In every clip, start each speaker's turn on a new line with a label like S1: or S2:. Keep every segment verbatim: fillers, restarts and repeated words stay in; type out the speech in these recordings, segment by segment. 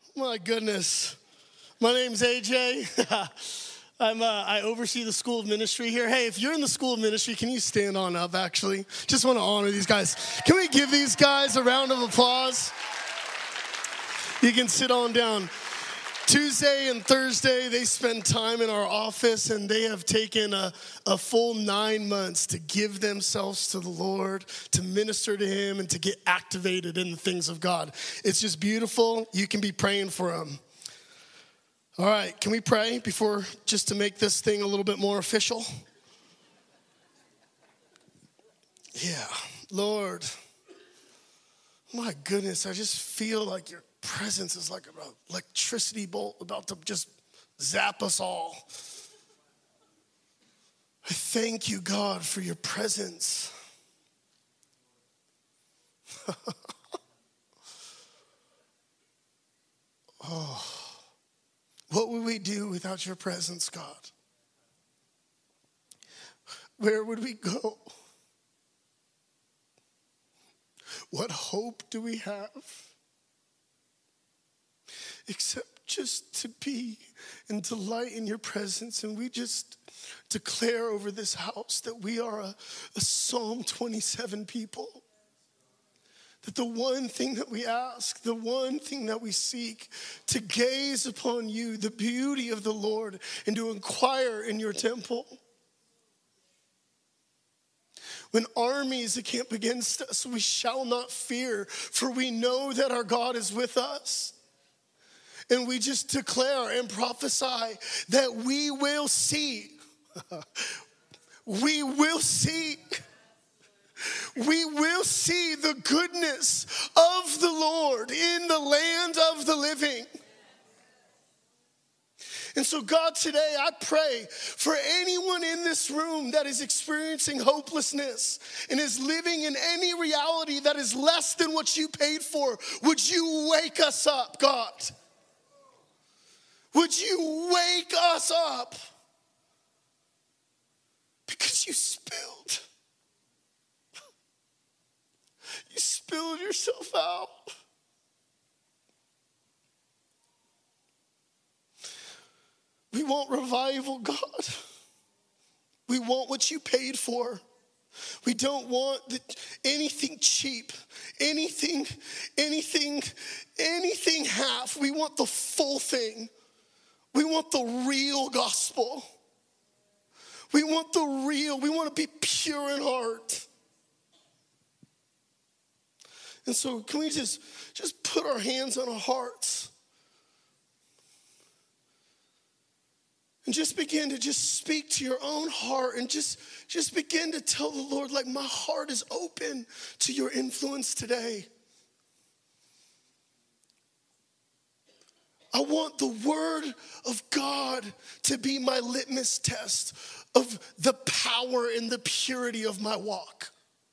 S1: My goodness. My name's A J. I'm, uh, I oversee the School of Ministry here. Hey, if you're in the School of Ministry, can you stand on up, actually? Just want to honor these guys. Can we give these guys a round of applause? You can sit on down. Tuesday and Thursday, they spend time in our office, and they have taken a, a full nine months to give themselves to the Lord, to minister to Him, and to get activated in the things of God. It's just beautiful. You can be praying for them. All right, can we pray before, just to make this thing a little bit more official? Yeah, Lord, my goodness, I just feel like your presence is like an electricity bolt about to just zap us all. I thank you, God, for your presence. Oh, what would we do without your presence, God? Where would we go? What hope do we have? Except just to be and delight in your presence. And we just declare over this house that we are a, a Psalm twenty-seven people. That the one thing that we ask, the one thing that we seek, to gaze upon you, the beauty of the Lord, and to inquire in your temple. When armies encamp against us, we shall not fear, for we know that our God is with us. And we just declare and prophesy that we will see. We will see. We will see the goodness of the Lord in the land of the living. And so, God, today I pray for anyone in this room that is experiencing hopelessness and is living in any reality that is less than what you paid for. Would you wake us up, God? Would you wake us up? Because you spilled. You spilled yourself out. We want revival, God. We want what you paid for. We don't want the, anything cheap, anything, anything, anything half. We want the full thing. We want the real gospel. We want the real. We want to be pure in heart. And so can we just, just put our hands on our hearts and just begin to just speak to your own heart and just, just begin to tell the Lord, like, my heart is open to your influence today. I want the word of God to be my litmus test of the power and the purity of my walk.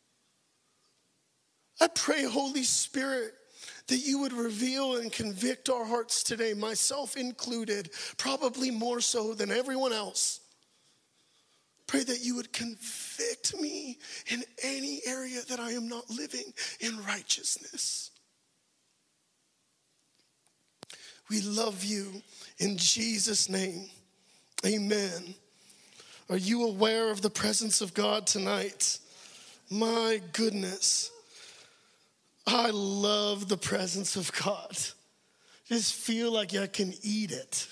S1: I pray, Holy Spirit, that you would reveal and convict our hearts today, myself included, probably more so than everyone else. Pray that you would convict me in any area that I am not living in righteousness. We love you in Jesus' name. Amen. Are you aware of the presence of God tonight? My goodness. I love the presence of God. Just feel like I can eat it.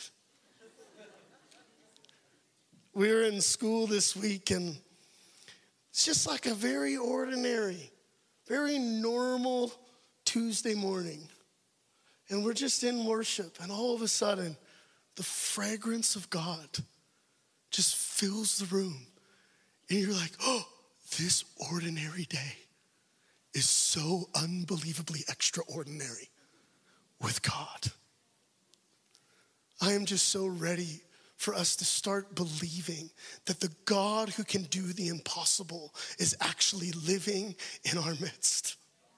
S1: We were in school this week, and it's just like a very ordinary, very normal Tuesday morning. And we're just in worship, and all of a sudden, the fragrance of God just fills the room. And you're like, oh, this ordinary day is so unbelievably extraordinary with God. I am just so ready for us to start believing that the God who can do the impossible is actually living in our midst.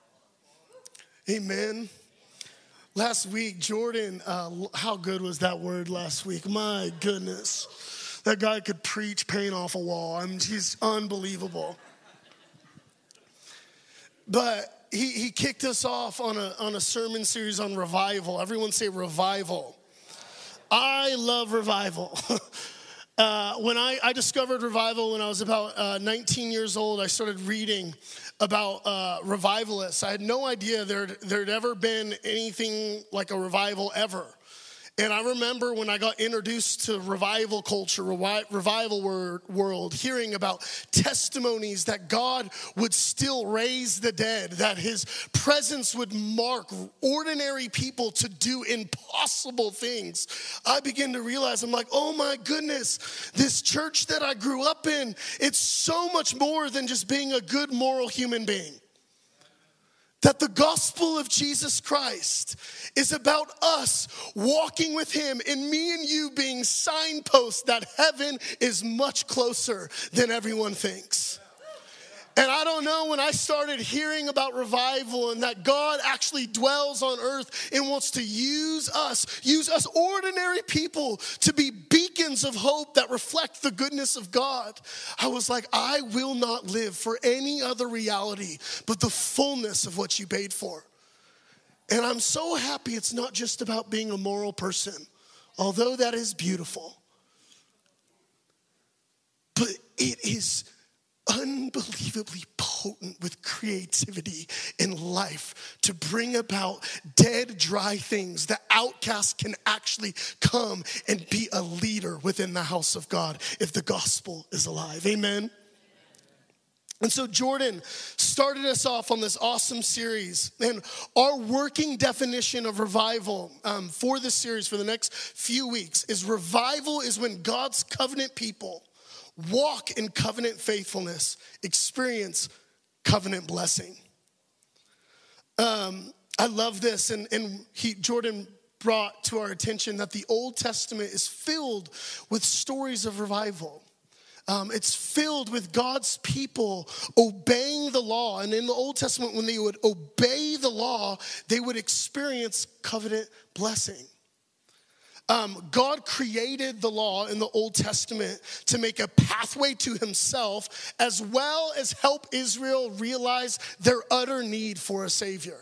S1: Amen. Last week, Jordan, uh, how good was that word last week? My goodness. That guy could preach paint off a wall. I mean, he's unbelievable. But he, he kicked us off on a, on a sermon series on revival. Everyone say revival. I love revival. uh, when I, I discovered revival when I was about uh, nineteen years old, I started reading about uh, revivalists. I had no idea there there'd ever been anything like a revival ever. And I remember when I got introduced to revival culture, revi- revival wor- world, hearing about testimonies that God would still raise the dead, that his presence would mark ordinary people to do impossible things. I began to realize, I'm like, oh my goodness, this church that I grew up in, it's so much more than just being a good moral human being. That the gospel of Jesus Christ is about us walking with him and me and you being signposts that heaven is much closer than everyone thinks. And I don't know, when I started hearing about revival and that God actually dwells on earth and wants to use us, use us ordinary people to be beacons of hope that reflect the goodness of God, I was like, I will not live for any other reality but the fullness of what you paid for. And I'm so happy it's not just about being a moral person, although that is beautiful. But it is unbelievably potent with creativity and life to bring about dead, dry things. The outcast can actually come and be a leader within the house of God if the gospel is alive. Amen. And so Jordan started us off on this awesome series. And our working definition of revival um, for this series for the next few weeks is revival is when God's covenant people walk in covenant faithfulness, experience covenant blessing. Um, I love this, and, and he, Jordan brought to our attention that the Old Testament is filled with stories of revival. Um, it's filled with God's people obeying the law. And in the Old Testament, when they would obey the law, they would experience covenant blessing. Um, God created the law in the Old Testament to make a pathway to himself, as well as help Israel realize their utter need for a savior.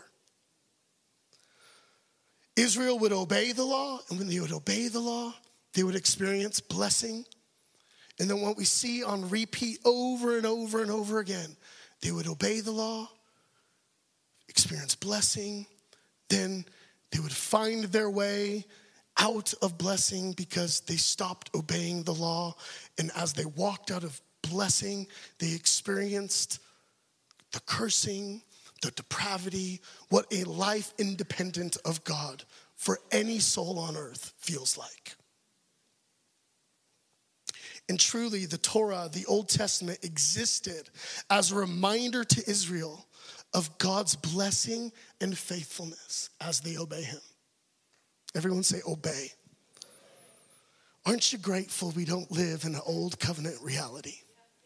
S1: Israel would obey the law, and when they would obey the law, they would experience blessing. And then what we see on repeat over and over and over again, they would obey the law, experience blessing, then they would find their way out of blessing because they stopped obeying the law. And as they walked out of blessing, they experienced the cursing, the depravity, what a life independent of God for any soul on earth feels like. And truly, the Torah, the Old Testament, existed as a reminder to Israel of God's blessing and faithfulness as they obey him. Everyone say obey. Aren't you grateful we don't live in an old covenant reality?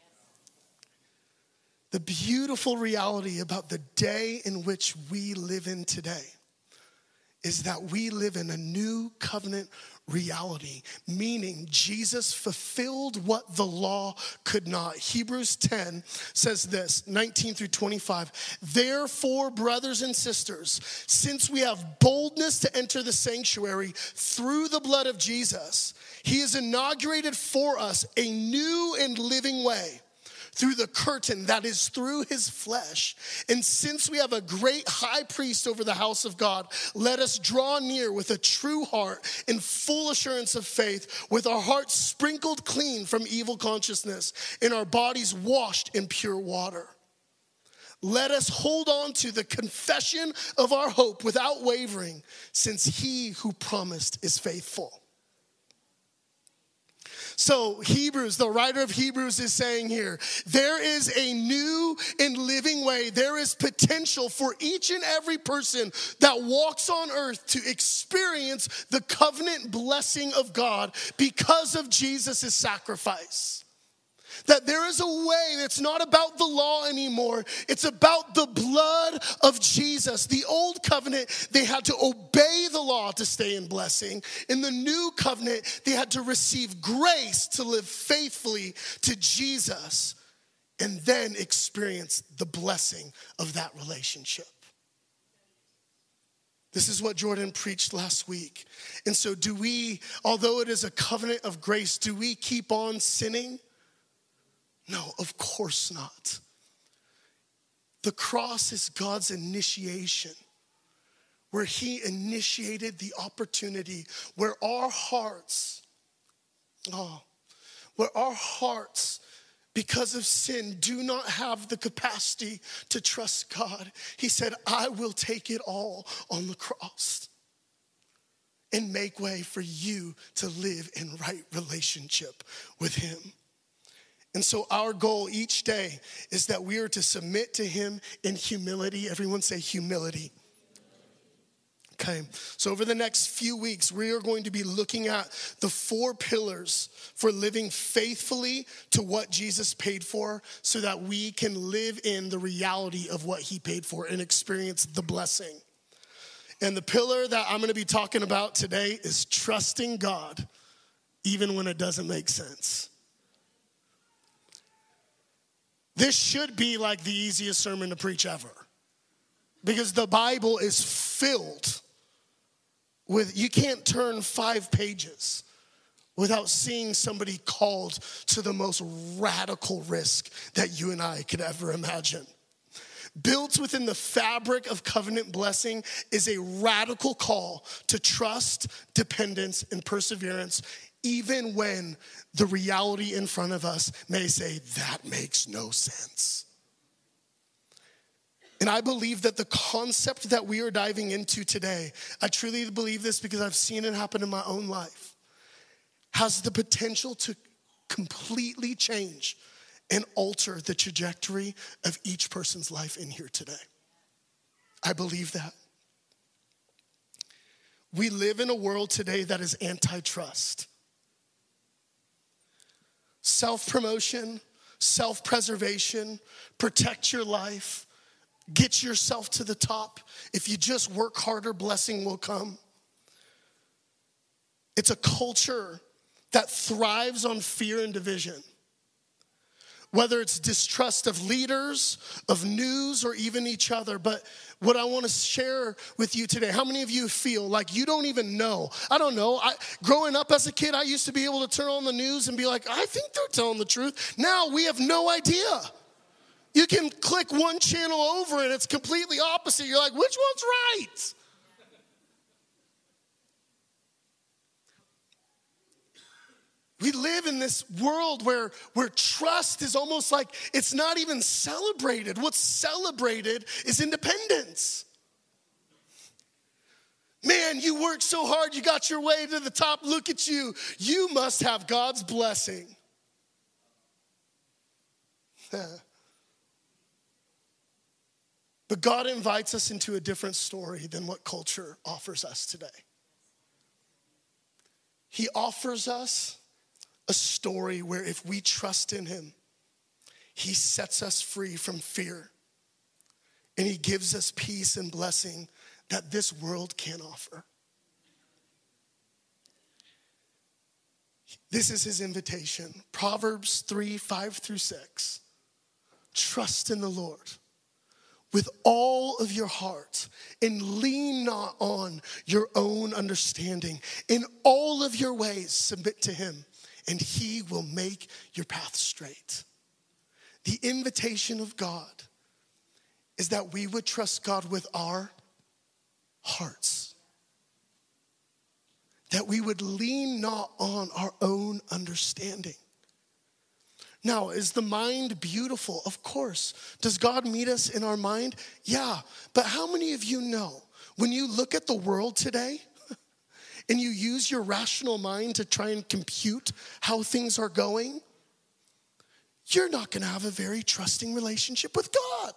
S1: The beautiful reality about the day in which we live in today is that we live in a new covenant reality, meaning Jesus fulfilled what the law could not. Hebrews ten says this, nineteen through twenty-five. Therefore, brothers and sisters, since we have boldness to enter the sanctuary through the blood of Jesus, he has inaugurated for us a new and living way through the curtain that is through his flesh. And since we have a great high priest over the house of God, let us draw near with a true heart in full assurance of faith, with our hearts sprinkled clean from evil consciousness and our bodies washed in pure water. Let us hold on to the confession of our hope without wavering, since he who promised is faithful. So Hebrews, the writer of Hebrews is saying here, there is a new and living way. There is potential for each and every person that walks on earth to experience the covenant blessing of God because of Jesus' sacrifice. That there is a way that's not about the law anymore. It's about the blood of Jesus. The old covenant, they had to obey the law to stay in blessing. In the new covenant, they had to receive grace to live faithfully to Jesus and then experience the blessing of that relationship. This is what Jordan preached last week. And so do we, although it is a covenant of grace, do we keep on sinning? No, of course not. The cross is God's initiation, where he initiated the opportunity where our hearts, oh, where our hearts, because of sin, do not have the capacity to trust God. He said, I will take it all on the cross and make way for you to live in right relationship with him. And so our goal each day is that we are to submit to him in humility. Everyone say humility. Okay, so over the next few weeks, we are going to be looking at the four pillars for living faithfully to what Jesus paid for so that we can live in the reality of what he paid for and experience the blessing. And the pillar that I'm gonna be talking about today is trusting God, even when it doesn't make sense. This should be like the easiest sermon to preach ever, because the Bible is filled with, you can't turn five pages without seeing somebody called to the most radical risk that you and I could ever imagine. Built within the fabric of covenant blessing is a radical call to trust, dependence, and perseverance, even when the reality in front of us may say, that makes no sense. And I believe that the concept that we are diving into today, I truly believe this because I've seen it happen in my own life, has the potential to completely change and alter the trajectory of each person's life in here today. I believe that. We live in a world today that is antitrust. Self-promotion, self-preservation, protect your life, get yourself to the top. If you just work harder, blessing will come. It's a culture that thrives on fear and division. Whether it's distrust of leaders, of news, or even each other. But what I want to share with you today, how many of you feel like you don't even know? I don't know. I, growing up as a kid, I used to be able to turn on the news and be like, I think they're telling the truth. Now we have no idea. You can click one channel over and it's completely opposite. You're like, which one's right? We live in this world where, where trust is almost like it's not even celebrated. What's celebrated is independence. Man, you worked so hard, you got your way to the top. Look at you. You must have God's blessing. But God invites us into a different story than what culture offers us today. He offers us a story where if we trust in him, he sets us free from fear. And he gives us peace and blessing that this world can't offer. This is his invitation. Proverbs three, five through six. Trust in the Lord with all of your heart and lean not on your own understanding. In all of your ways, submit to him, and he will make your path straight. The invitation of God is that we would trust God with our hearts. That we would lean not on our own understanding. Now, is the mind beautiful? Of course. Does God meet us in our mind? Yeah. But how many of you know, when you look at the world today and you use your rational mind to try and compute how things are going, you're not going to have a very trusting relationship with God.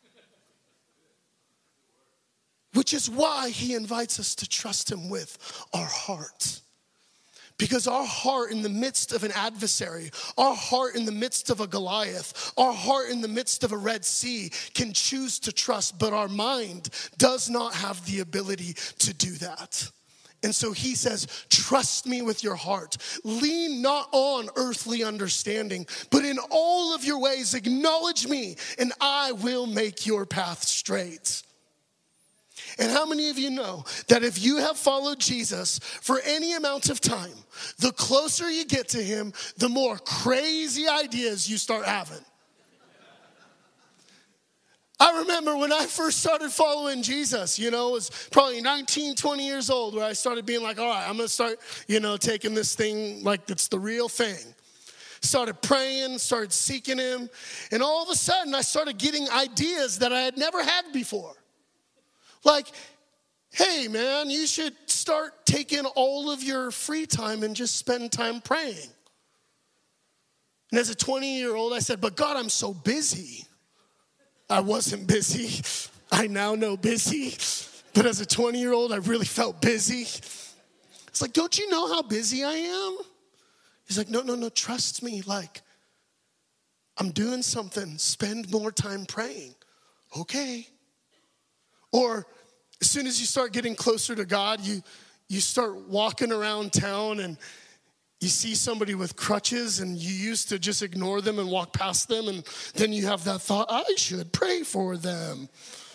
S1: Which is why he invites us to trust him with our heart. Because our heart in the midst of an adversary, our heart in the midst of a Goliath, our heart in the midst of a Red Sea can choose to trust, but our mind does not have the ability to do that. And so he says, trust me with your heart. Lean not on earthly understanding, but in all of your ways acknowledge me, and I will make your path straight. And how many of you know that if you have followed Jesus for any amount of time, the closer you get to him, the more crazy ideas you start having? I remember when I first started following Jesus, you know, it was probably nineteen, twenty years old, where I started being like, all right, I'm going to start, you know, taking this thing like it's the real thing. Started praying, started seeking him, and all of a sudden I started getting ideas that I had never had before. Like, hey, man, you should start taking all of your free time and just spend time praying. And as a twenty-year-old, I said, but God, I'm so busy. I wasn't busy. I now know busy. But as a twenty-year-old, I really felt busy. It's like, don't you know how busy I am? He's like, no, no, no, trust me. Like, I'm doing something. Spend more time praying. Okay. Or as soon as you start getting closer to God, you, you start walking around town and you see somebody with crutches and you used to just ignore them and walk past them, and then you have that thought, I should pray for them.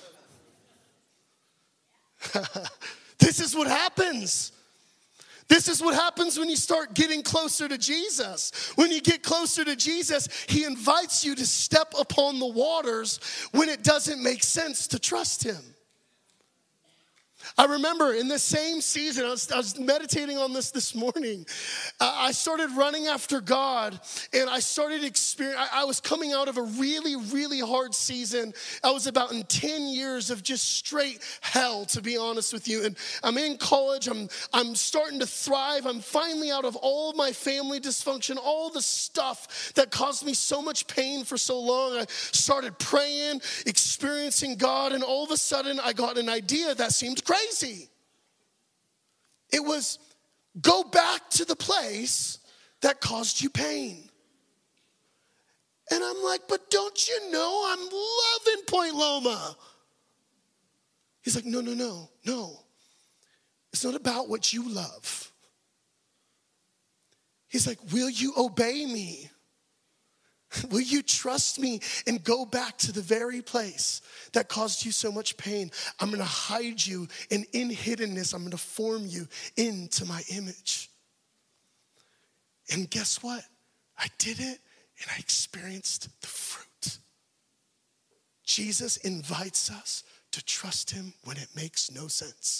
S1: This is what happens. This is what happens when you start getting closer to Jesus. When you get closer to Jesus, he invites you to step upon the waters when it doesn't make sense to trust him. I remember in the same season, I was, I was meditating on this this morning. Uh, I started running after God, and I started experiencing, I, I was coming out of a really, really hard season. I was about in ten years of just straight hell, to be honest with you. And I'm in college, I'm, I'm starting to thrive. I'm finally out of all of my family dysfunction, all the stuff that caused me so much pain for so long. I started praying, experiencing God, and all of a sudden I got an idea that seemed crazy. Crazy. It was, go back to the place that caused you pain. And I'm like, but don't you know I'm loving Point Loma? He's like, no, no, no, no. It's not about what you love. He's like, will you obey me? Will you trust me and go back to the very place that caused you so much pain? I'm going to hide you, and in hiddenness, I'm going to form you into my image. And guess what? I did it, and I experienced the fruit. Jesus invites us to trust him when it makes no sense.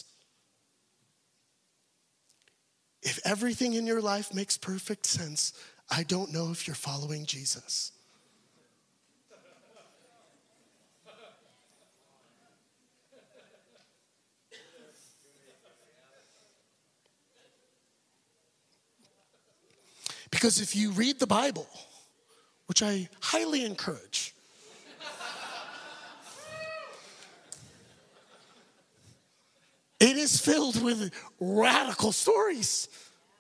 S1: If everything in your life makes perfect sense, I don't know if you're following Jesus. Because if you read the Bible, which I highly encourage, it is filled with radical stories.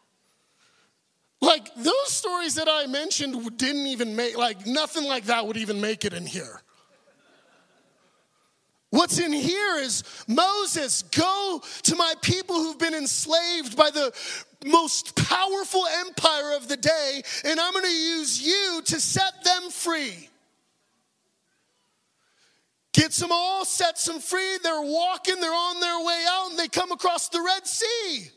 S1: Like, those stories that I mentioned didn't even make, like, nothing like that would even make it in here. What's in here is, Moses, go to my people who've been enslaved by the most powerful empire of the day, and I'm going to use you to set them free. Gets them all, sets them free. They're walking, they're on their way out, and they come across the Red Sea.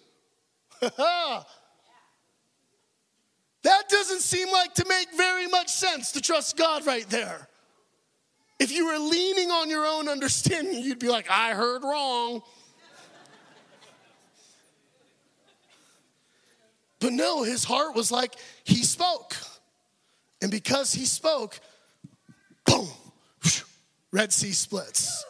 S1: That doesn't seem like to make very much sense to trust God right there. If you were leaning on your own understanding, you'd be like, I heard wrong. But no, his heart was like, he spoke. And because he spoke, boom, Red Sea splits.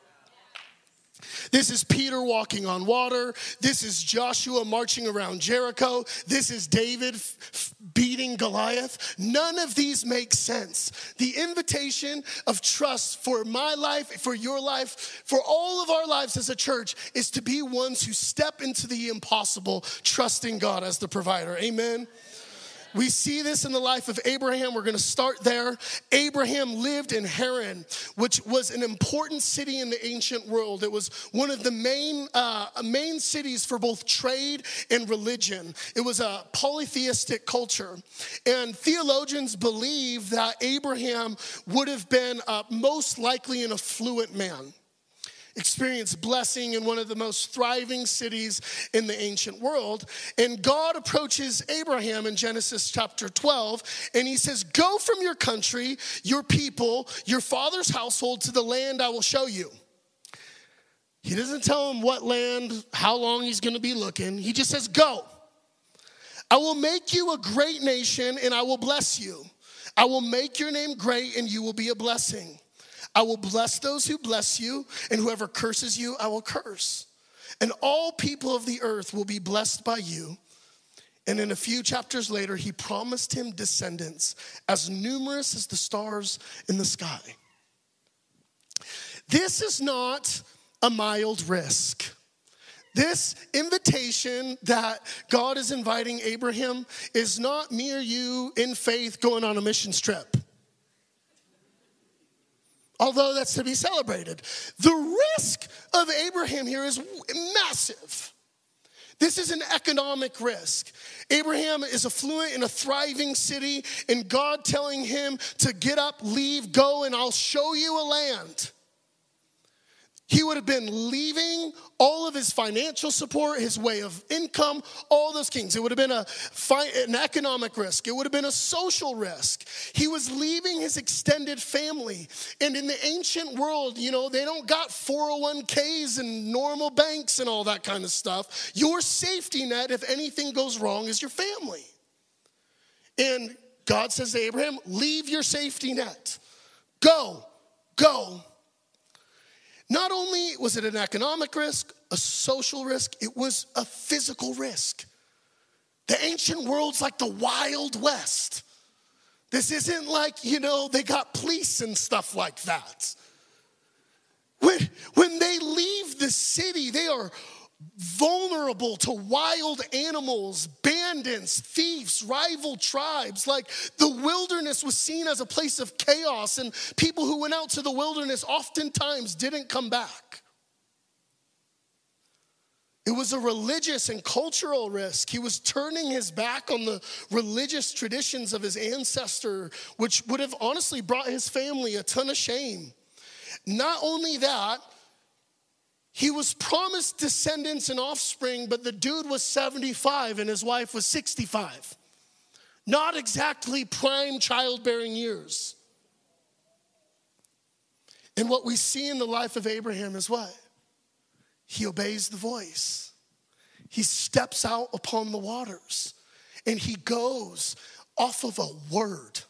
S1: This is Peter walking on water. This is Joshua marching around Jericho. This is David f- f- beating Goliath. None of these make sense. The invitation of trust for my life, for your life, for all of our lives as a church is to be ones who step into the impossible, trusting God as the provider. Amen. We see this in the life of Abraham. We're going to start there. Abraham lived in Haran, which was an important city in the ancient world. It was one of the main uh, main cities for both trade and religion. It was a polytheistic culture. And theologians believe that Abraham would have been uh, most likely an affluent man. experience blessing in one of the most thriving cities in the ancient world. And God approaches Abraham in Genesis chapter twelve, and he says, go from your country, your people, your father's household to the land I will show you. He doesn't tell him what land, how long he's going to be looking. He just says, go. I will make you a great nation, and I will bless you. I will make your name great, and you will be a blessing. I will bless those who bless you, and whoever curses you, I will curse. And all people of the earth will be blessed by you. And in a few chapters later, he promised him descendants as numerous as the stars in the sky. This is not a mild risk. This invitation that God is inviting Abraham is not me or you in faith going on a mission trip. Although that's to be celebrated. The risk of Abraham here is massive. This is an economic risk. Abraham is affluent in a thriving city, and God telling him to get up, leave, go, and I'll show you a land. He would have been leaving all of his financial support, his way of income, all those things. It would have been a, an economic risk. It would have been a social risk. He was leaving his extended family. And in the ancient world, you know, they don't got four oh one k's and normal banks and all that kind of stuff. Your safety net, if anything goes wrong, is your family. And God says to Abraham, leave your safety net. Go, go. Not only was it an economic risk, a social risk, it was a physical risk. The ancient world's like the Wild West. This isn't like, you know, they got police and stuff like that. When, when they leave the city, they are vulnerable to wild animals, bandits, thieves, rival tribes. Like the wilderness was seen as a place of chaos, and people who went out to the wilderness oftentimes didn't come back. It was a religious and cultural risk. He was turning his back on the religious traditions of his ancestor, which would have honestly brought his family a ton of shame. Not only that, he was promised descendants and offspring, but the dude was seventy-five and his wife was sixty-five. Not exactly prime childbearing years. And what we see in the life of Abraham is what? He obeys the voice. He steps out upon the waters and he goes off of a word.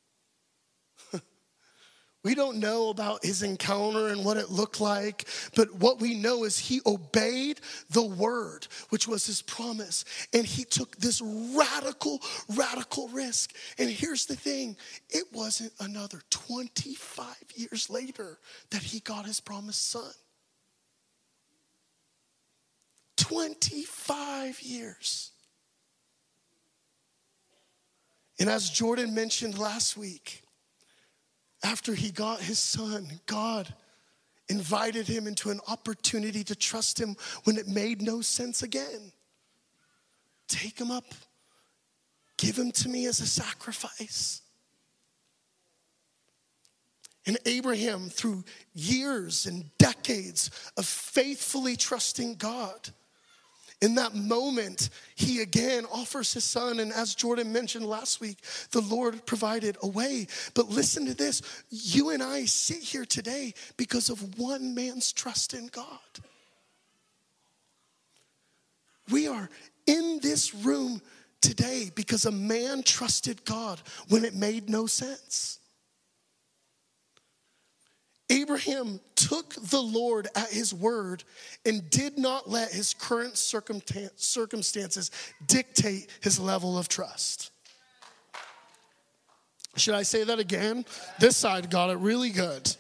S1: We don't know about his encounter and what it looked like, but what we know is he obeyed the word, which was his promise, and he took this radical, radical risk. And here's the thing, it wasn't another twenty-five years later that he got his promised son. twenty-five years. And as Jordan mentioned last week, after he got his son, God invited him into an opportunity to trust him when it made no sense again. Take him up. Give him to me as a sacrifice. And Abraham, through years and decades of faithfully trusting God, in that moment, he again offers his son. And as Jordan mentioned last week, the Lord provided a way. But listen to this. You and I sit here today because of one man's trust in God. We are in this room today because a man trusted God when it made no sense. Abraham took the Lord at his word and did not let his current circumstances dictate his level of trust. Should I say that again? This side got it really good.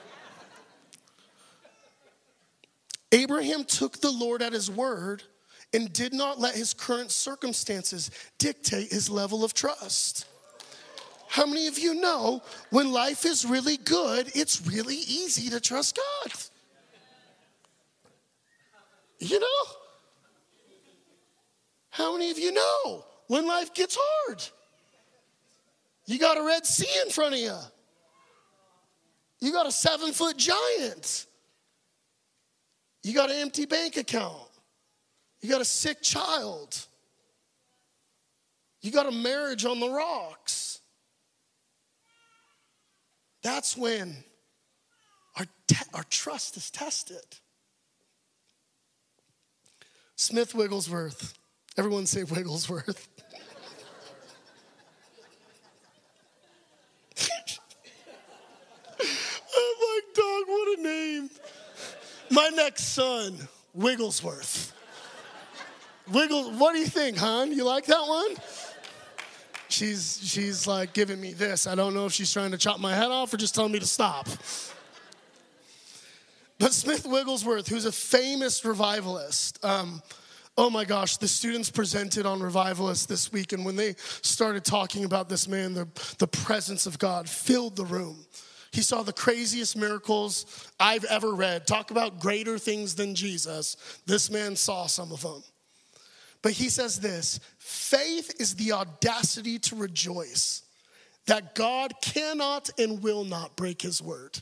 S1: Abraham took the Lord at his word and did not let his current circumstances dictate his level of trust. How many of you know when life is really good, it's really easy to trust God? You know? How many of you know when life gets hard? You got a Red Sea in front of you. You got a seven-foot giant. You got an empty bank account. You got a sick child. You got a marriage on the rocks. That's when our, te- our trust is tested. Smith Wigglesworth. Everyone say Wigglesworth. Oh my dog, what a name. My next son, Wigglesworth. Wiggle, what do you think, hon? You like that one? She's she's like giving me this. I don't know if she's trying to chop my head off or just telling me to stop. But Smith Wigglesworth, who's a famous revivalist, um, oh my gosh, the students presented on Revivalist this week, and when they started talking about this man, the, the presence of God filled the room. He saw the craziest miracles I've ever read. Talk about greater things than Jesus. This man saw some of them. But he says this, faith is the audacity to rejoice that God cannot and will not break his word.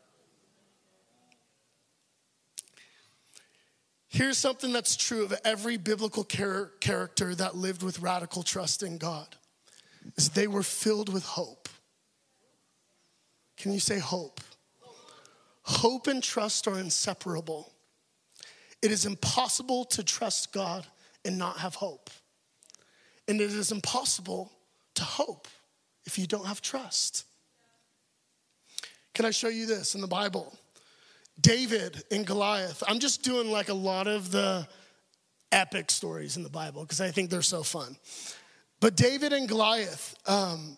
S1: Here's something that's true of every biblical char- character that lived with radical trust in God, is they were filled with hope. Can you say hope? Hope and trust are inseparable. It is impossible to trust God and not have hope. And it is impossible to hope if you don't have trust. Can I show you this in the Bible? David and Goliath. I'm just doing like a lot of the epic stories in the Bible because I think they're so fun. But David and Goliath. Um,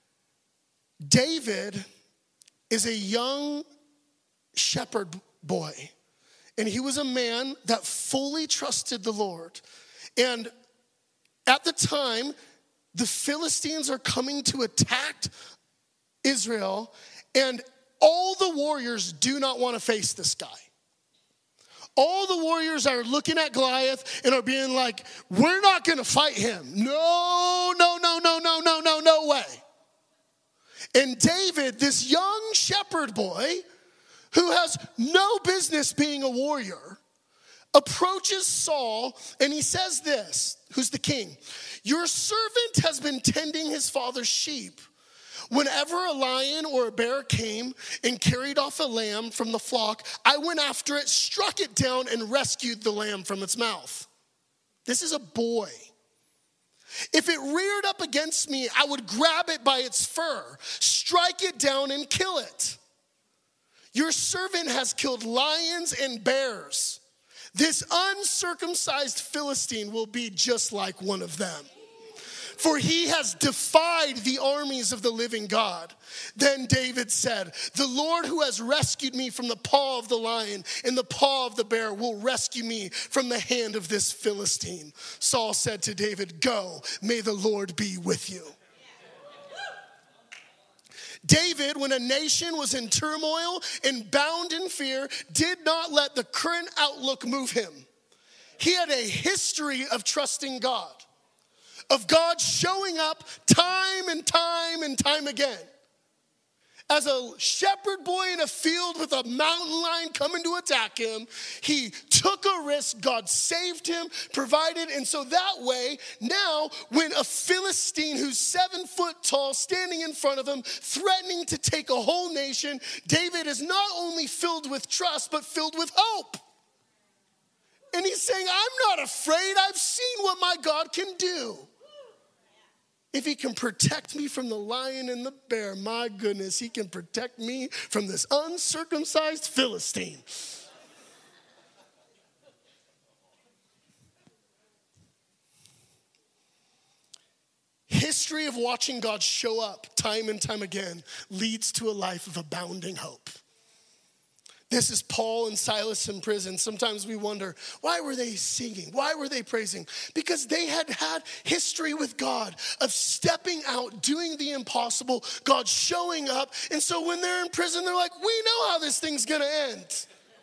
S1: David is a young shepherd boy. And he was a man that fully trusted the Lord. And at the time, the Philistines are coming to attack Israel, and all the warriors do not want to face this guy. All the warriors are looking at Goliath and are being like, we're not going to fight him. No, no, no, no, no, no, no, no way. And David, this young shepherd boy, who has no business being a warrior, approaches Saul and he says this, who's the king, your servant has been tending his father's sheep. Whenever a lion or a bear came and carried off a lamb from the flock, I went after it, struck it down, and rescued the lamb from its mouth. This is a boy. If it reared up against me, I would grab it by its fur, strike it down, and kill it. Your servant has killed lions and bears. This uncircumcised Philistine will be just like one of them. For he has defied the armies of the living God. Then David said, the Lord who has rescued me from the paw of the lion and the paw of the bear will rescue me from the hand of this Philistine. Saul said to David, go, may the Lord be with you. David, when a nation was in turmoil and bound in fear, did not let the current outlook move him. He had a history of trusting God, of God showing up time and time and time again. As a shepherd boy in a field with a mountain lion coming to attack him, he took a risk, God saved him, provided, and so that way, now when a Philistine who's seven foot tall standing in front of him, threatening to take a whole nation, David is not only filled with trust, but filled with hope. And he's saying, I'm not afraid, I've seen what my God can do. If he can protect me from the lion and the bear, my goodness, he can protect me from this uncircumcised Philistine. History of watching God show up time and time again leads to a life of abounding hope. This is Paul and Silas in prison. Sometimes we wonder, why were they singing? Why were they praising? Because they had had history with God of stepping out, doing the impossible, God showing up. And so when they're in prison, they're like, we know how this thing's going to end.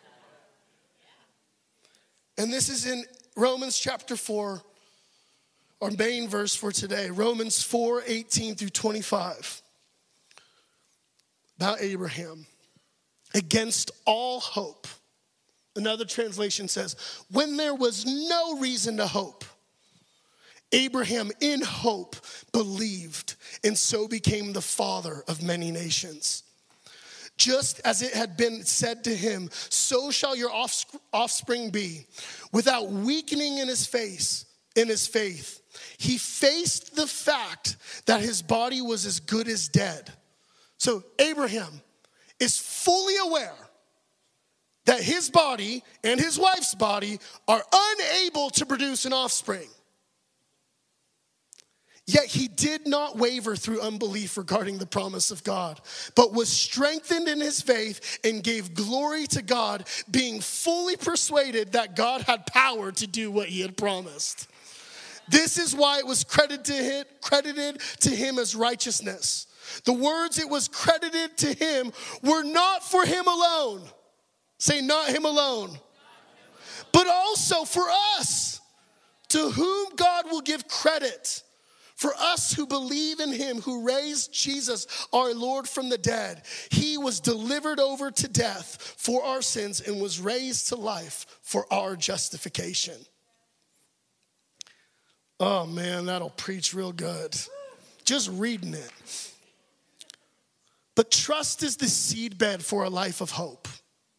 S1: And this is in Romans chapter four, our main verse for today. Romans four, eighteen through twenty-five. About Abraham. Against all hope, Another translation says, when there was no reason to hope, Abraham in hope believed and so became the father of many nations. Just as it had been said to him, so shall your offspring be. Without weakening in his face, in his faith, he faced the fact that his body was as good as dead. So Abraham is fully aware that his body and his wife's body are unable to produce an offspring. Yet he did not waver through unbelief regarding the promise of God, but was strengthened in his faith and gave glory to God, being fully persuaded that God had power to do what he had promised. This is why it was credited to him, credited to him as righteousness. The words it was credited to him were not for him alone. Say, not him alone. But also for us, to whom God will give credit. For us who believe in him who raised Jesus, our Lord, from the dead. He was delivered over to death for our sins and was raised to life for our justification. Oh man, that'll preach real good. Just reading it. But trust is the seedbed for a life of hope.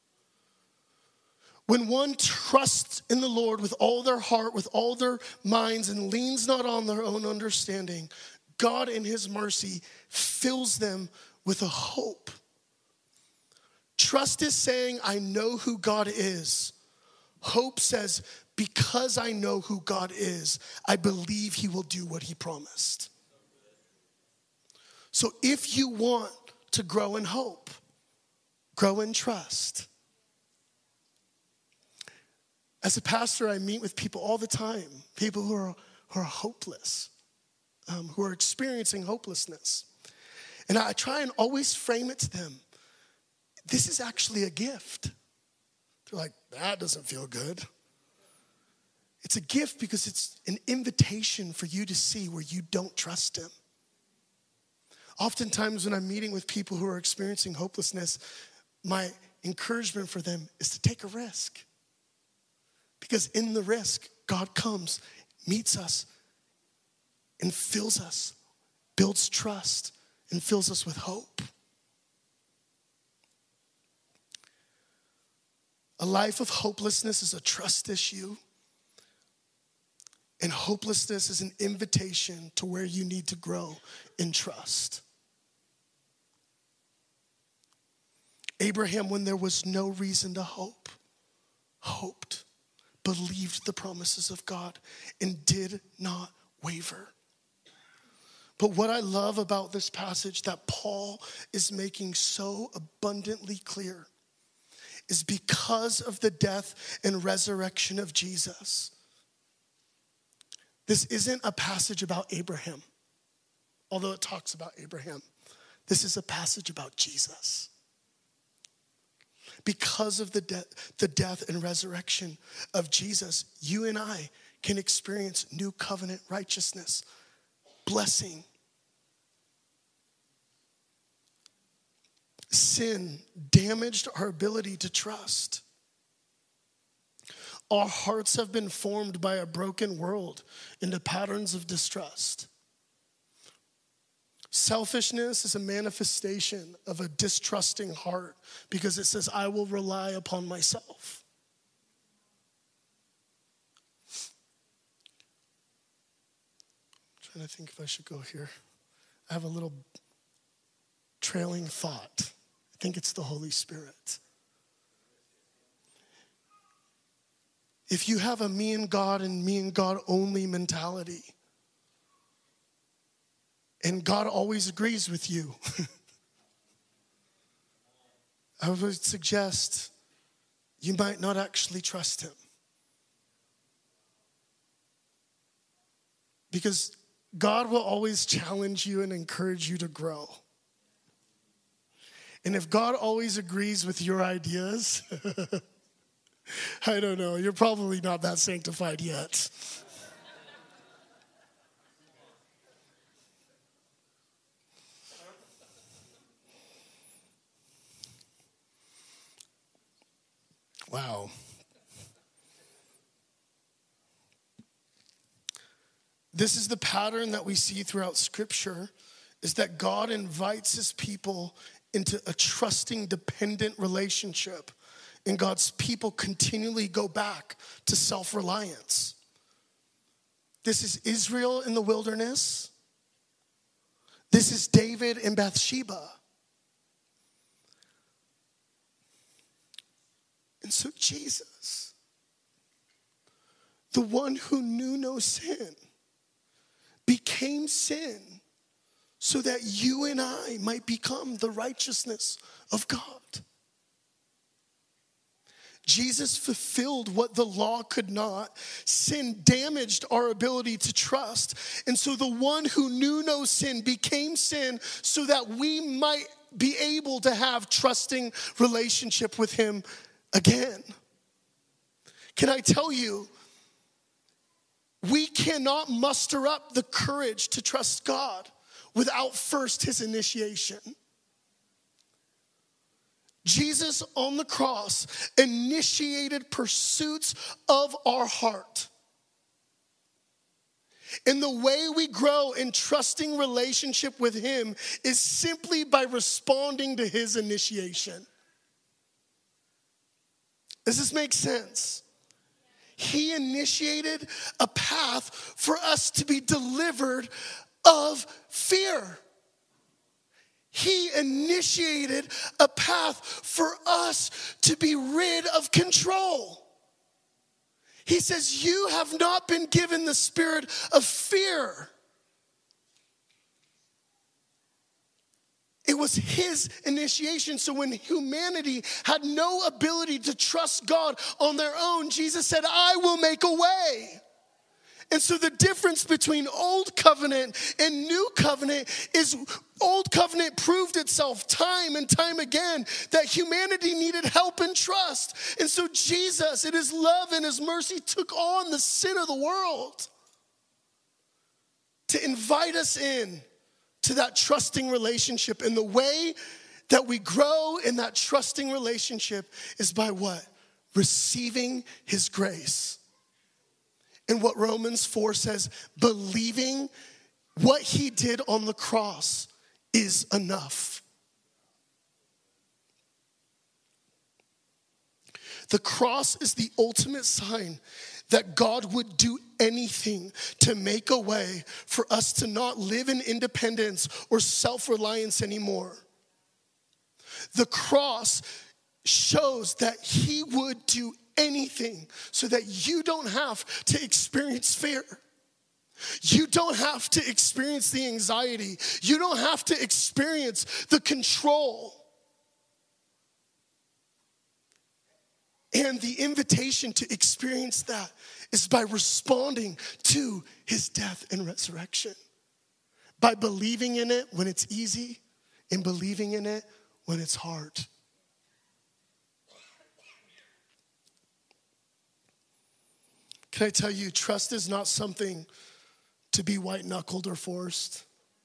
S1: When one trusts in the Lord with all their heart, with all their minds, and leans not on their own understanding, God in his mercy fills them with a hope. Trust is saying, I know who God is. Hope says, because I know who God is, I believe he will do what he promised. So if you want to grow in hope, grow in trust. As a pastor, I meet with people all the time, people who are, who are hopeless, um, who are experiencing hopelessness. And I try and always frame it to them. This is actually a gift. They're like, that doesn't feel good. It's a gift because it's an invitation for you to see where you don't trust him. Oftentimes when I'm meeting with people who are experiencing hopelessness, my encouragement for them is to take a risk. Because in the risk, God comes, meets us, and fills us, builds trust, and fills us with hope. A life of hopelessness is a trust issue. And hopelessness is an invitation to where you need to grow in trust. Abraham, when there was no reason to hope, hoped, believed the promises of God, and did not waver. But what I love about this passage that Paul is making so abundantly clear is because of the death and resurrection of Jesus. This isn't a passage about Abraham, although it talks about Abraham. This is a passage about Jesus. Because of the, de- the death and resurrection of Jesus, you and I can experience new covenant righteousness, blessing. Sin damaged our ability to trust. Our hearts have been formed by a broken world into patterns of distrust. Selfishness is a manifestation of a distrusting heart because it says, I will rely upon myself. I'm trying to think if I should go here. I have a little trailing thought. I think it's the Holy Spirit. If you have a me and God and me and God only mentality, and God always agrees with you, I would suggest you might not actually trust him. Because God will always challenge you and encourage you to grow. And if God always agrees with your ideas, I don't know, you're probably not that sanctified yet. Wow. this is the pattern that we see throughout Scripture, is that God invites his people into a trusting, dependent relationship. And God's people continually go back to self-reliance. This is Israel in the wilderness. This is David and Bathsheba. And so Jesus, the one who knew no sin, became sin so that you and I might become the righteousness of God. Jesus fulfilled what the law could not. Sin damaged our ability to trust. And so the one who knew no sin became sin so that we might be able to have trusting relationship with him again. Can I tell you, we cannot muster up the courage to trust God without first his initiation. Jesus on the cross initiated pursuits of our heart. And the way we grow in trusting relationship with him is simply by responding to his initiation. Does this make sense? He initiated a path for us to be delivered of fear. He initiated a path for us to be rid of control. He says, you have not been given the spirit of fear. It was his initiation. So when humanity had no ability to trust God on their own, Jesus said, I will make a way. And so the difference between old covenant and new covenant is old covenant proved itself time and time again that humanity needed help and trust. And so Jesus, in his love and his mercy, took on the sin of the world to invite us in to that trusting relationship. And the way that we grow in that trusting relationship is by what? Receiving his grace. And what Romans four says, believing what he did on the cross is enough. The cross is the ultimate sign that God would do anything to make a way for us to not live in independence or self-reliance anymore. The cross shows that he would do anything so that you don't have to experience fear. You don't have to experience the anxiety. You don't have to experience the control. And the invitation to experience that is by responding to his death and resurrection. By believing in it when it's easy and believing in it when it's hard. Can I tell you, trust is not something to be white-knuckled or forced.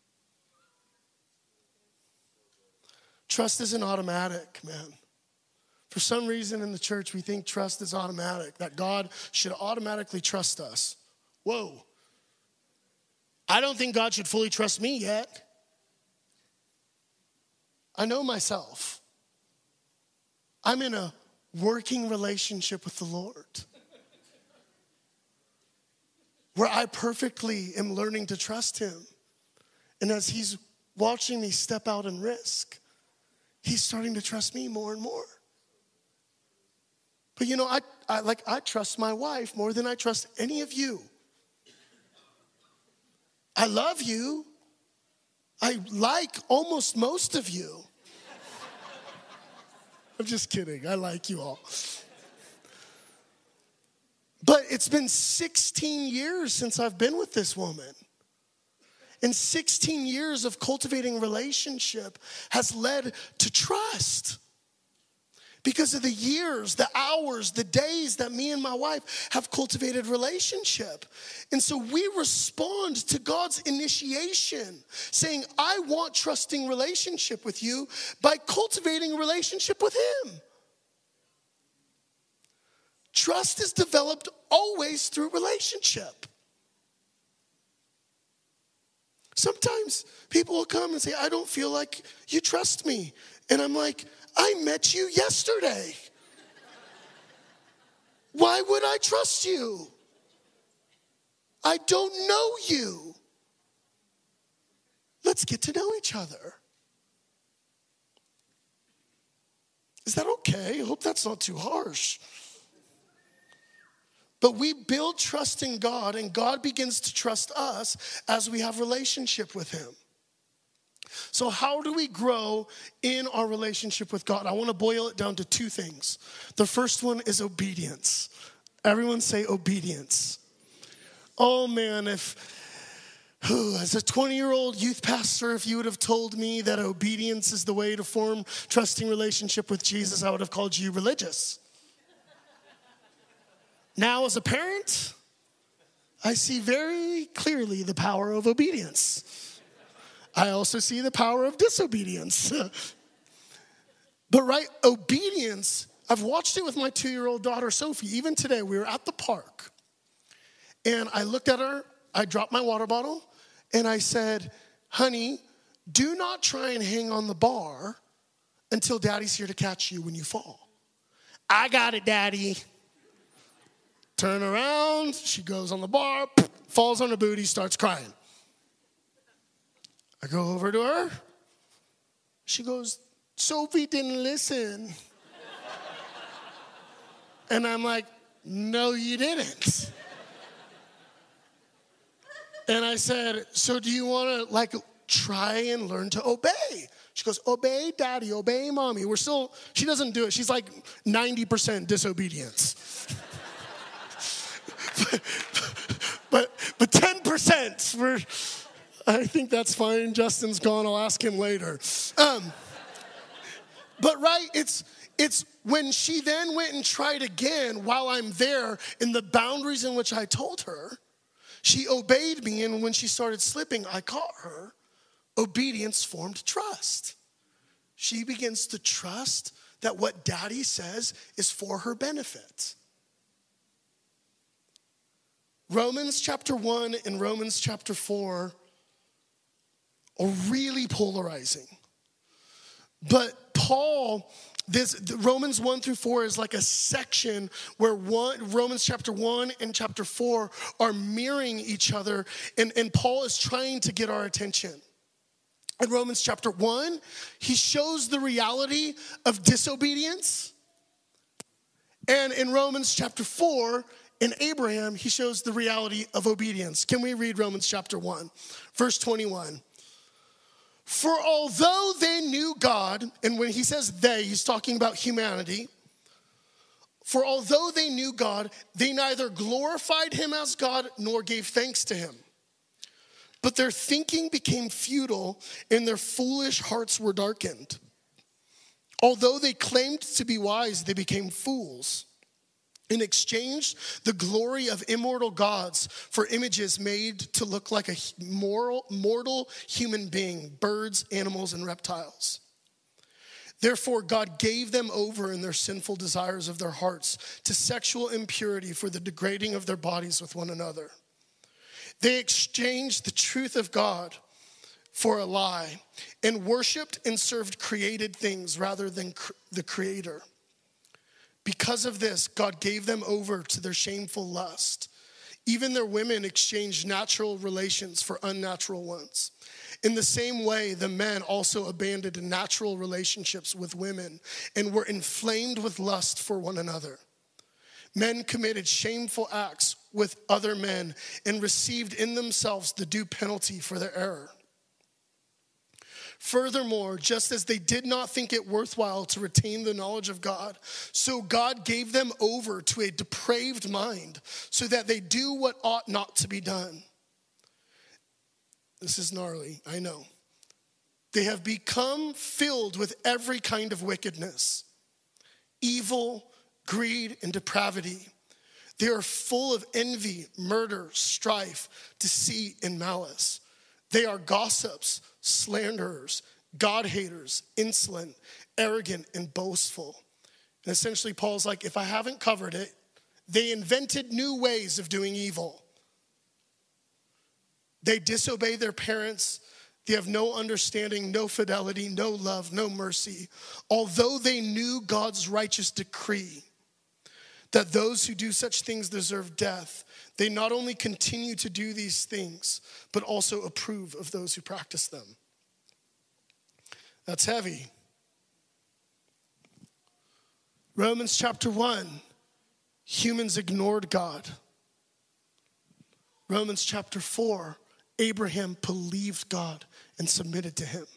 S1: Trust isn't automatic, man. For some reason in the church, we think trust is automatic, that God should automatically trust us. Whoa. I don't think God should fully trust me yet. I know myself. I'm in a working relationship with the Lord, where I perfectly am learning to trust him. And as he's watching me step out and risk, he's starting to trust me more and more. But you know, I, I like I trust my wife more than I trust any of you. I love you. I like almost most of you. I'm just kidding. I like you all. But it's been sixteen years since I've been with this woman. And sixteen years of cultivating relationship has led to trust. Because of the years, the hours, the days that me and my wife have cultivated relationship. And so we respond to God's initiation, saying, I want trusting relationship with you, by cultivating a relationship with him. Trust is developed always through relationship. Sometimes people will come and say, I don't feel like you trust me. And I'm like, I met you yesterday. Why would I trust you? I don't know you. Let's get to know each other. Is that okay? I hope that's not too harsh. But we build trust in God, and God begins to trust us as we have relationship with him. So how do we grow in our relationship with God? I want to boil it down to two things. The first one is obedience. Everyone say obedience. Oh man, if as a twenty-year-old youth pastor, if you would have told me that obedience is the way to form trusting relationship with Jesus, I would have called you religious. Now, as a parent, I see very clearly the power of obedience. I also see the power of disobedience. But right, obedience, I've watched it with my two-year-old daughter, Sophie. Even today, we were at the park, and I looked at her, I dropped my water bottle, and I said, honey, do not try and hang on the bar until daddy's here to catch you when you fall. I got it, daddy. Turn around, she goes on the bar, falls on her booty, starts crying. I go over to her. She goes, Sophie didn't listen. And I'm like, no, you didn't. And I said, so do you want to like try and learn to obey? She goes, obey daddy, obey mommy. We're still, she doesn't do it. She's like ninety percent disobedience. but, but, but ten percent, we're, I think that's fine. Justin's gone. I'll ask him later. Um, but right, it's it's when she then went and tried again while I'm there in the boundaries in which I told her, she obeyed me, and when she started slipping, I caught her. Obedience formed trust. She begins to trust that what daddy says is for her benefit. Romans chapter one and Romans chapter four are really polarizing. But Paul, this Romans one through four is like a section where one, Romans chapter one and chapter four are mirroring each other, and, and Paul is trying to get our attention. In Romans chapter one, he shows the reality of disobedience. And in Romans chapter four, in Abraham, he shows the reality of obedience. Can we read Romans chapter one, verse twenty-one? For although they knew God, and when he says they, he's talking about humanity. For although they knew God, they neither glorified him as God nor gave thanks to him. But their thinking became futile, and their foolish hearts were darkened. Although they claimed to be wise, they became fools, and exchanged the glory of immortal gods for images made to look like a moral, mortal human being, birds, animals, and reptiles. Therefore, God gave them over in their sinful desires of their hearts to sexual impurity for the degrading of their bodies with one another. They exchanged the truth of God for a lie and worshiped and served created things rather than cr- the Creator. Because of this, God gave them over to their shameful lust. Even their women exchanged natural relations for unnatural ones. In the same way, the men also abandoned natural relationships with women and were inflamed with lust for one another. Men committed shameful acts with other men and received in themselves the due penalty for their error. Furthermore, just as they did not think it worthwhile to retain the knowledge of God, so God gave them over to a depraved mind so that they do what ought not to be done. This is gnarly, I know. They have become filled with every kind of wickedness, evil, greed, and depravity. They are full of envy, murder, strife, deceit, and malice. They are gossips, slanderers, God-haters, insolent, arrogant, and boastful. And essentially, Paul's like, if I haven't covered it, they invented new ways of doing evil. They disobey their parents. They have no understanding, no fidelity, no love, no mercy. Although they knew God's righteous decree that those who do such things deserve death, they not only continue to do these things, but also approve of those who practice them. That's heavy. Romans chapter one, humans ignored God. Romans chapter four, Abraham believed God and submitted to him.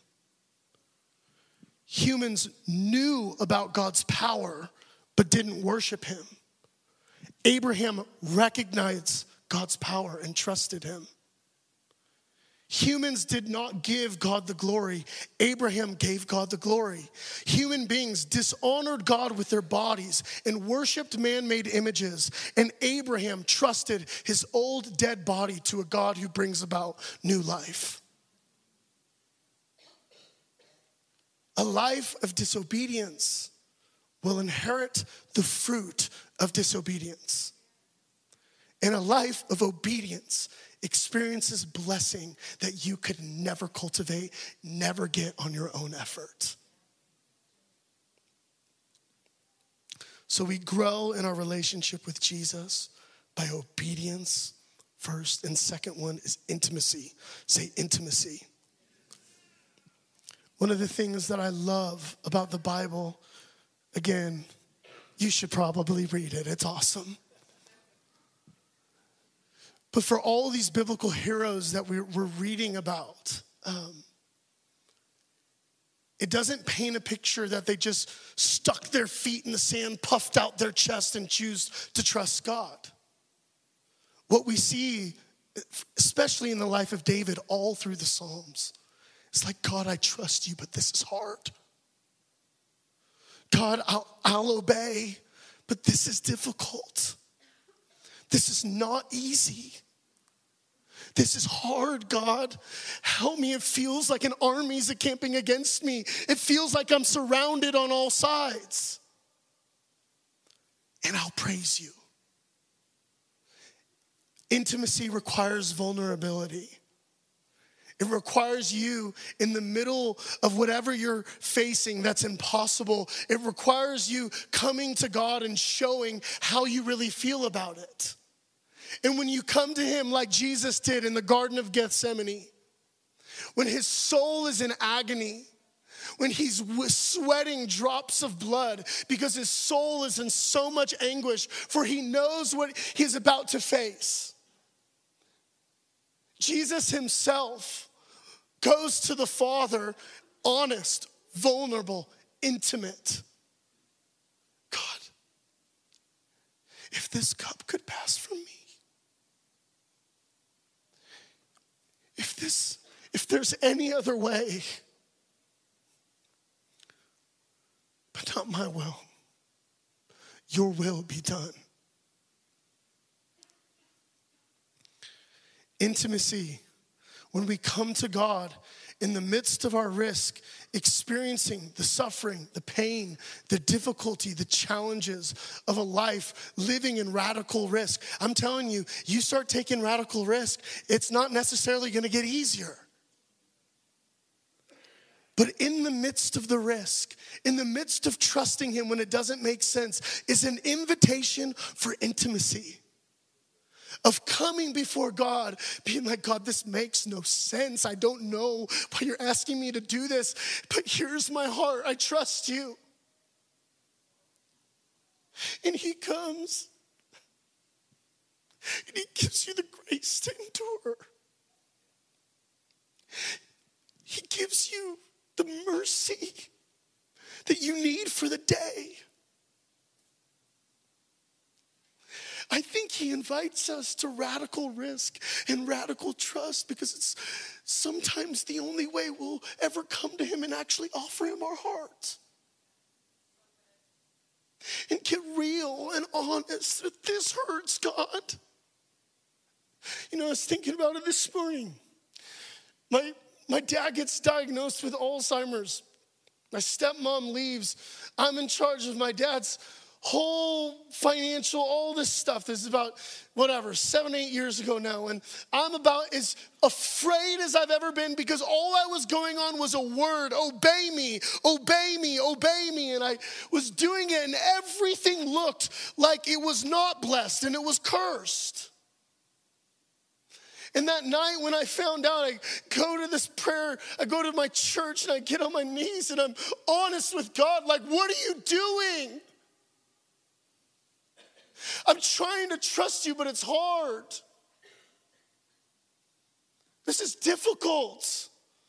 S1: Humans knew about God's power, but didn't worship him. Abraham recognized God's power and trusted him. Humans did not give God the glory. Abraham gave God the glory. Human beings dishonored God with their bodies and worshiped man-made images. And Abraham trusted his old dead body to a God who brings about new life. A life of disobedience will inherit the fruit of disobedience. And a life of obedience experiences blessing that you could never cultivate, never get on your own effort. So we grow in our relationship with Jesus by obedience first, and second one is intimacy. Say intimacy. One of the things that I love about the Bible, again, you should probably read it. It's awesome. But for all these biblical heroes that we're, we're reading about, um, it doesn't paint a picture that they just stuck their feet in the sand, puffed out their chest, and choose to trust God. What we see, especially in the life of David, all through the Psalms, it's like, God, I trust you, but this is hard. God, I'll, I'll obey, but this is difficult. This is not easy. This is hard, God. Help me. It feels like an army's encamping against me. It feels like I'm surrounded on all sides. And I'll praise you. Intimacy requires vulnerability. It requires you in the middle of whatever you're facing that's impossible. It requires you coming to God and showing how you really feel about it. And when you come to him like Jesus did in the Garden of Gethsemane, when his soul is in agony, when he's sweating drops of blood because his soul is in so much anguish, for he knows what he's about to face. Jesus himself goes to the Father, honest, vulnerable, intimate. God, if this cup could pass from me, if this, if there's any other way, but not my will, your will be done. Intimacy, when we come to God in the midst of our risk, experiencing the suffering, the pain, the difficulty, the challenges of a life living in radical risk. I'm telling you, you start taking radical risk, it's not necessarily going to get easier. But in the midst of the risk, in the midst of trusting him when it doesn't make sense, is an invitation for intimacy. Of coming before God, being like, God, this makes no sense. I don't know why you're asking me to do this, but here's my heart. I trust you. And he comes, and he gives you the grace to endure. He gives you the mercy that you need for the day. I think he invites us to radical risk and radical trust because it's sometimes the only way we'll ever come to him and actually offer him our heart. And get real and honest that this hurts, God. You know, I was thinking about it this morning. My, my dad gets diagnosed with Alzheimer's. My stepmom leaves. I'm in charge of my dad's whole financial, all this stuff. This is about, whatever, seven, eight years ago now. And I'm about as afraid as I've ever been because all I was going on was a word, obey me, obey me, obey me. And I was doing it and everything looked like it was not blessed and it was cursed. And that night when I found out, I go to this prayer, I go to my church and I get on my knees and I'm honest with God, like, what are you doing? I'm trying to trust you, but it's hard. This is difficult.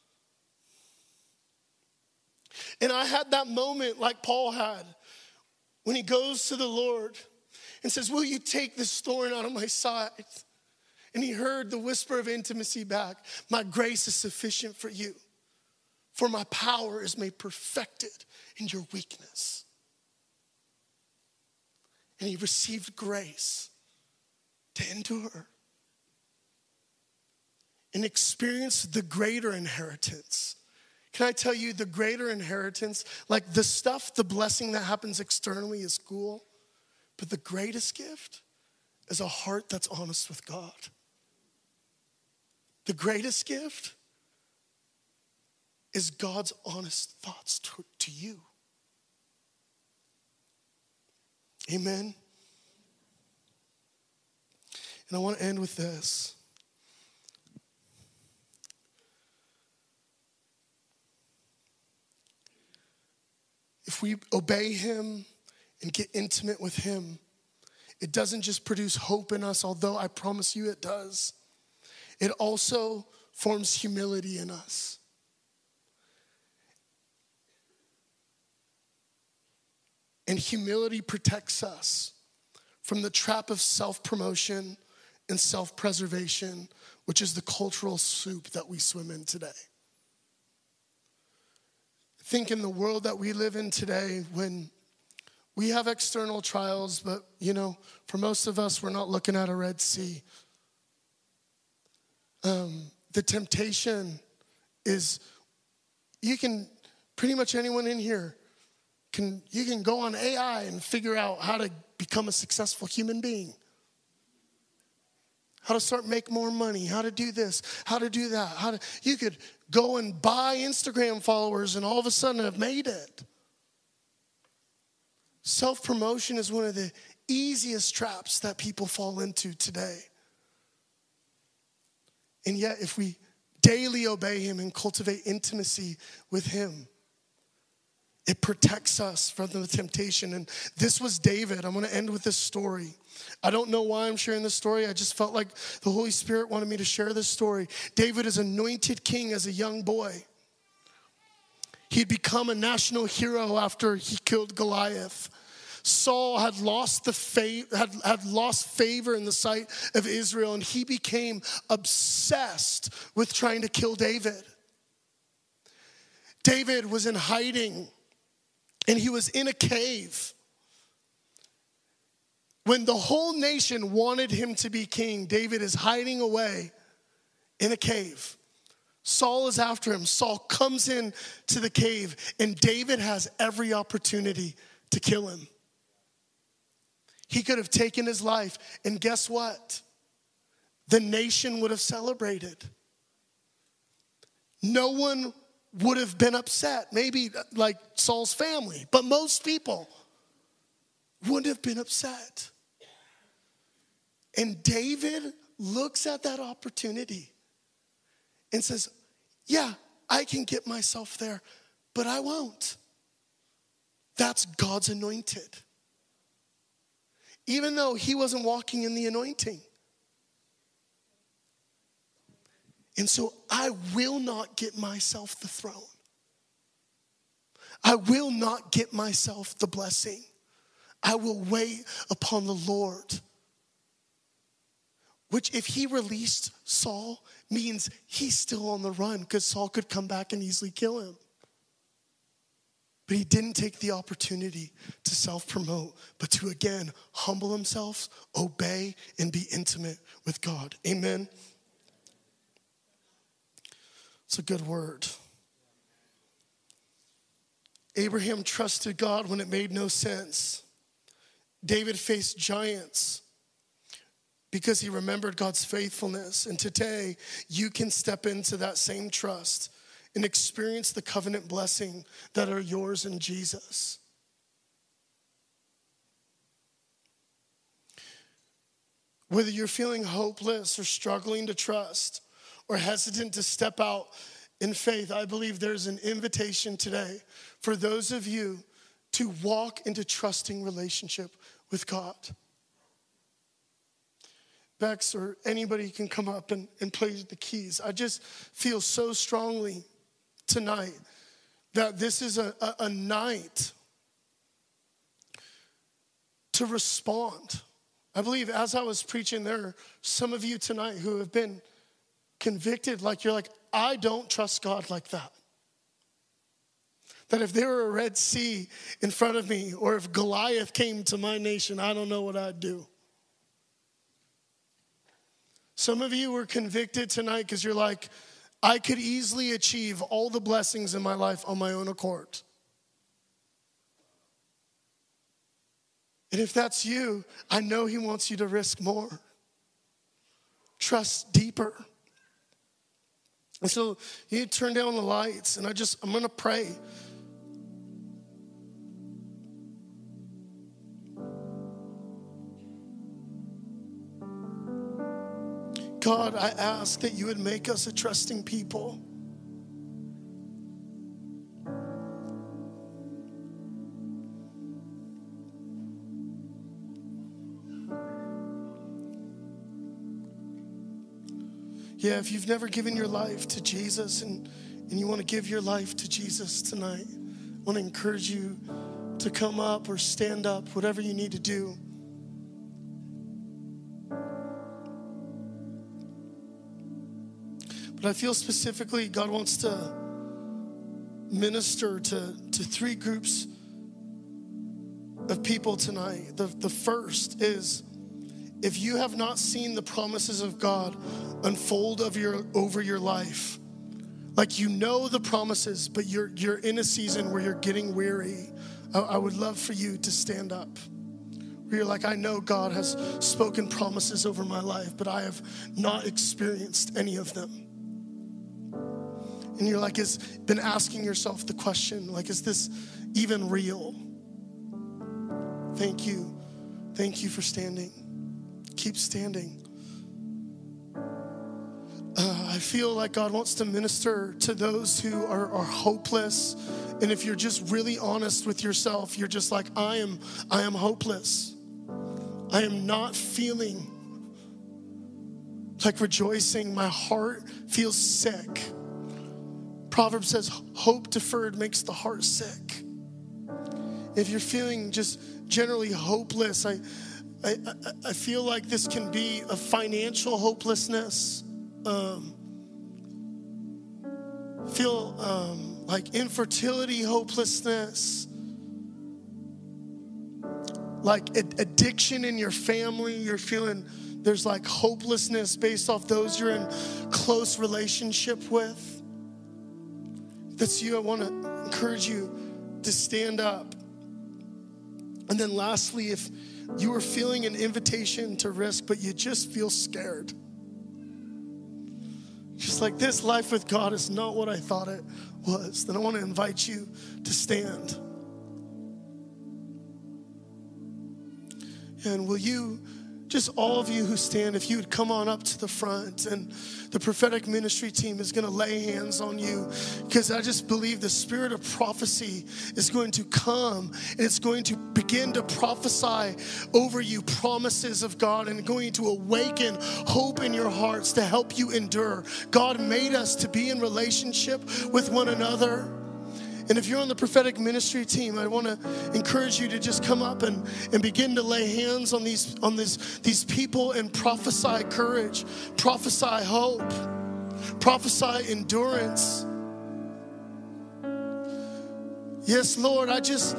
S1: And I had that moment like Paul had when he goes to the Lord and says, will you take this thorn out of my side? And he heard the whisper of intimacy back. My grace is sufficient for you, for my power is made perfected in your weakness. And he received grace to endure and experience the greater inheritance. Can I tell you, the greater inheritance, like the stuff, the blessing that happens externally is cool, but the greatest gift is a heart that's honest with God. The greatest gift is God's honest thoughts to, to you. Amen. And I want to end with this. If we obey him and get intimate with him, it doesn't just produce hope in us, although I promise you it does. It also forms humility in us. And humility protects us from the trap of self-promotion and self-preservation, which is the cultural soup that we swim in today. I think in the world that we live in today, when we have external trials, but you know, for most of us, we're not looking at a Red Sea. Um, the temptation is, you can, pretty much anyone in here, can you can go on A I and figure out how to become a successful human being. How to start make more money, how to do this, how to do that. How to, you could go and buy Instagram followers and all of a sudden have made it. Self-promotion is one of the easiest traps that people fall into today. And yet, if we daily obey him and cultivate intimacy with him, it protects us from the temptation. And this was David. I'm going to end with this story. I don't know why I'm sharing this story. I just felt like the Holy Spirit wanted me to share this story. David is anointed king as a young boy. He'd become a national hero after he killed Goliath. Saul had lost the fav- had, had lost favor in the sight of Israel, and he became obsessed with trying to kill David. David was in hiding, and he was in a cave. When the whole nation wanted him to be king, David is hiding away in a cave. Saul is after him. Saul comes in to the cave, and David has every opportunity to kill him. He could have taken his life, and guess what? The nation would have celebrated. No one would have been upset. Maybe like Saul's family, but most people wouldn't have been upset. And David looks at that opportunity and says, yeah, I can get myself there, but I won't. That's God's anointed. Even though he wasn't walking in the anointing. And so I will not get myself the throne. I will not get myself the blessing. I will wait upon the Lord. Which, if he released Saul, means he's still on the run, because Saul could come back and easily kill him. But he didn't take the opportunity to self-promote, but to, again, humble himself, obey, and be intimate with God. Amen? It's a good word. Abraham trusted God when it made no sense. David faced giants because he remembered God's faithfulness. And today, you can step into that same trust and experience the covenant blessing that are yours in Jesus. Whether you're feeling hopeless or struggling to trust or hesitant to step out in faith, I believe there's an invitation today for those of you to walk into trusting relationship with God. Bex or anybody can come up and, and play the keys. I just feel so strongly tonight that this is a, a, a night to respond. I believe as I was preaching, there are some of you tonight who have been convicted, like you're like, I don't trust God like that. That if there were a Red Sea in front of me, or if Goliath came to my nation, I don't know what I'd do. Some of you were convicted tonight because you're like, I could easily achieve all the blessings in my life on my own accord. And if that's you, I know he wants you to risk more. Trust deeper. And so you turn down the lights, and I just, I'm going to pray. God, I ask that you would make us a trusting people. Yeah, if you've never given your life to Jesus and, and you want to give your life to Jesus tonight, I want to encourage you to come up or stand up, whatever you need to do. But I feel specifically God wants to minister to, to three groups of people tonight. The, the first is, if you have not seen the promises of God unfold over your, over your life, like you know the promises, but you're, you're in a season where you're getting weary, I, I would love for you to stand up. Where you're like, I know God has spoken promises over my life, but I have not experienced any of them. And you're like, has been asking yourself the question, like, is this even real? Thank you. Thank you for standing. Keep standing. Uh, I feel like God wants to minister to those who are, are hopeless. And if you're just really honest with yourself, you're just like, I am, I am hopeless. I am not feeling like rejoicing. My heart feels sick. Proverbs says, hope deferred makes the heart sick. If you're feeling just generally hopeless, I, I, I feel like this can be a financial hopelessness. Um, feel um, like infertility hopelessness. Like addiction in your family. You're feeling there's like hopelessness based off those you're in close relationship with. That's you. I want to encourage you to stand up. And then lastly, if you are feeling an invitation to risk, but you just feel scared. Just like this life with God is not what I thought it was. Then I want to invite you to stand. And will you, just all of you who stand, if you would come on up to the front, and the prophetic ministry team is going to lay hands on you, because I just believe the spirit of prophecy is going to come, and it's going to begin to prophesy over you promises of God, and going to awaken hope in your hearts to help you endure. God made us to be in relationship with one another. And if you're on the prophetic ministry team, I want to encourage you to just come up and, and begin to lay hands on these on this, these people and prophesy courage, prophesy hope, prophesy endurance. Yes, Lord, I just,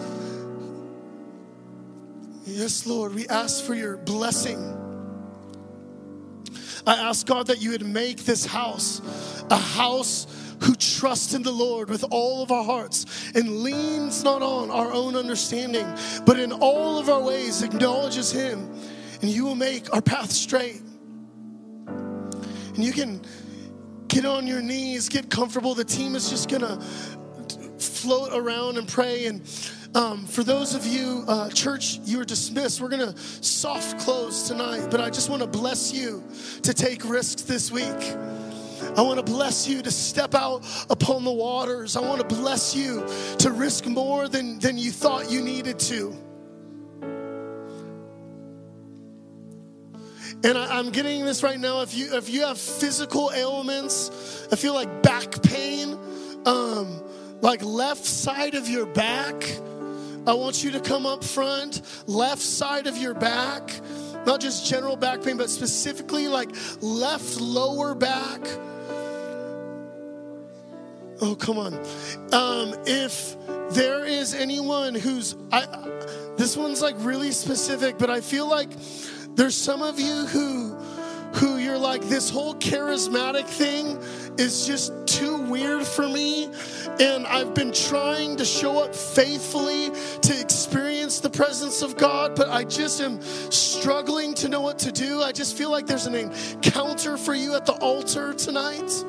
S1: yes, Lord, we ask for your blessing. I ask, God, that you would make this house a house who trust in the Lord with all of our hearts and leans not on our own understanding, but in all of our ways acknowledges him, and you will make our path straight. And you can get on your knees, get comfortable. The team is just going to float around and pray. And um, for those of you, uh, church, you are dismissed. We're going to soft close tonight, but I just want to bless you to take risks this week. I want to bless you to step out upon the waters. I want to bless you to risk more than, than you thought you needed to. And I, I'm getting this right now. If you if you have physical ailments, I feel like back pain, um, like left side of your back, I want you to come up front. Left side of your back, not just general back pain, but specifically like left lower back. Oh, come on. Um, if there is anyone who's, I, this one's like really specific, but I feel like there's some of you who, who you're like, this whole charismatic thing is just too weird for me. And I've been trying to show up faithfully to experience the presence of God, but I just am struggling to know what to do. I just feel like there's an encounter for you at the altar tonight.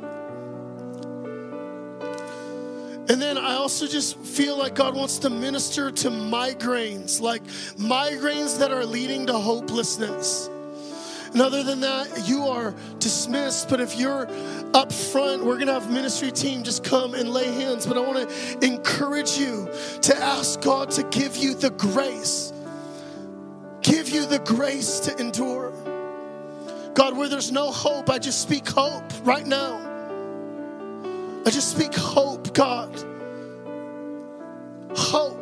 S1: And then I also just feel like God wants to minister to migraines, like migraines that are leading to hopelessness. And other than that, you are dismissed. But if you're up front, we're going to have ministry team just come and lay hands. But I want to encourage you to ask God to give you the grace. Give you the grace to endure. God, where there's no hope, I just speak hope right now. I just speak hope, God. Hope.